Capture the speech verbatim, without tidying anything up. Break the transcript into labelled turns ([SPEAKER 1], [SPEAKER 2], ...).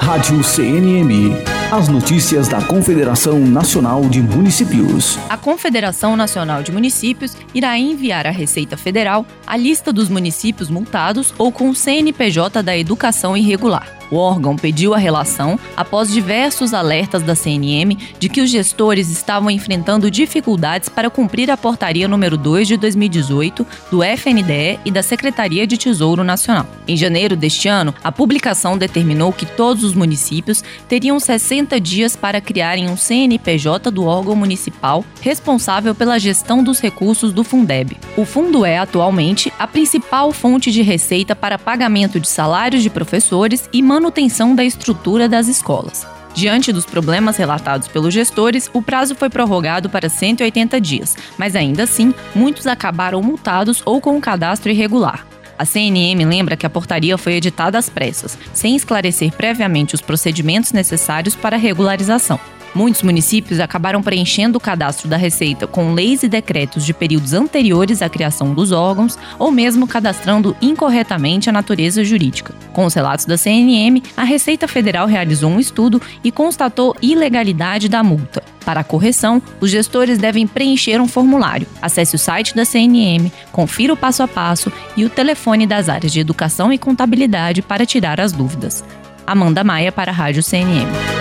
[SPEAKER 1] Rádio C N M. As notícias da Confederação Nacional de Municípios.
[SPEAKER 2] A Confederação Nacional de Municípios irá enviar à Receita Federal a lista dos municípios multados ou com o C N P J da educação irregular. O órgão pediu a relação após diversos alertas da C N M de que os gestores estavam enfrentando dificuldades para cumprir a portaria número dois de dois mil e dezoito do F N D E e da Secretaria de Tesouro Nacional. Em janeiro deste ano, a publicação determinou que todos os municípios teriam sessenta dias para criarem um C N P J do órgão municipal responsável pela gestão dos recursos do Fundeb. O fundo é, atualmente, a principal fonte de receita para pagamento de salários de professores e manutenção da estrutura das escolas. Diante dos problemas relatados pelos gestores, o prazo foi prorrogado para cento e oitenta dias, mas ainda assim, muitos acabaram multados ou com um cadastro irregular. A C N M lembra que a portaria foi editada às pressas, sem esclarecer previamente os procedimentos necessários para a regularização. Muitos municípios acabaram preenchendo o cadastro da Receita com leis e decretos de períodos anteriores à criação dos órgãos ou mesmo cadastrando incorretamente a natureza jurídica. Com os relatos da C N M, a Receita Federal realizou um estudo e constatou ilegalidade da multa. Para a correção, os gestores devem preencher um formulário. Acesse o site da C N M, confira o passo a passo e o telefone das áreas de Educação e Contabilidade para tirar as dúvidas. Amanda Maia para a Rádio C N M.